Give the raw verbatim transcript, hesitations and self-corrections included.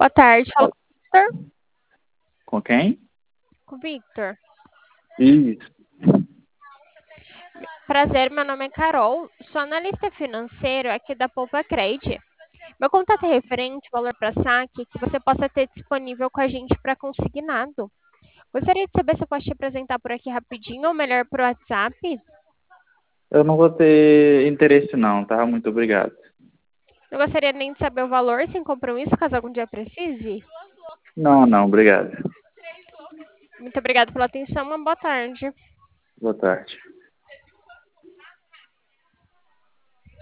Boa tarde, fala com o Victor. Com quem? Com o Victor. Isso. Prazer, meu nome é Carol, sou analista financeiro aqui da Poupa Credit. Meu contato é referente ao valor para saque que você possa ter disponível com a gente para consignado. Gostaria de saber se eu posso te apresentar por aqui rapidinho ou melhor por WhatsApp. Eu não vou ter interesse não, tá? Muito obrigado. Não gostaria nem de saber o valor sem compromisso, caso algum dia precise. Não, não, obrigado. Muito obrigada pela atenção, uma boa tarde. Boa tarde.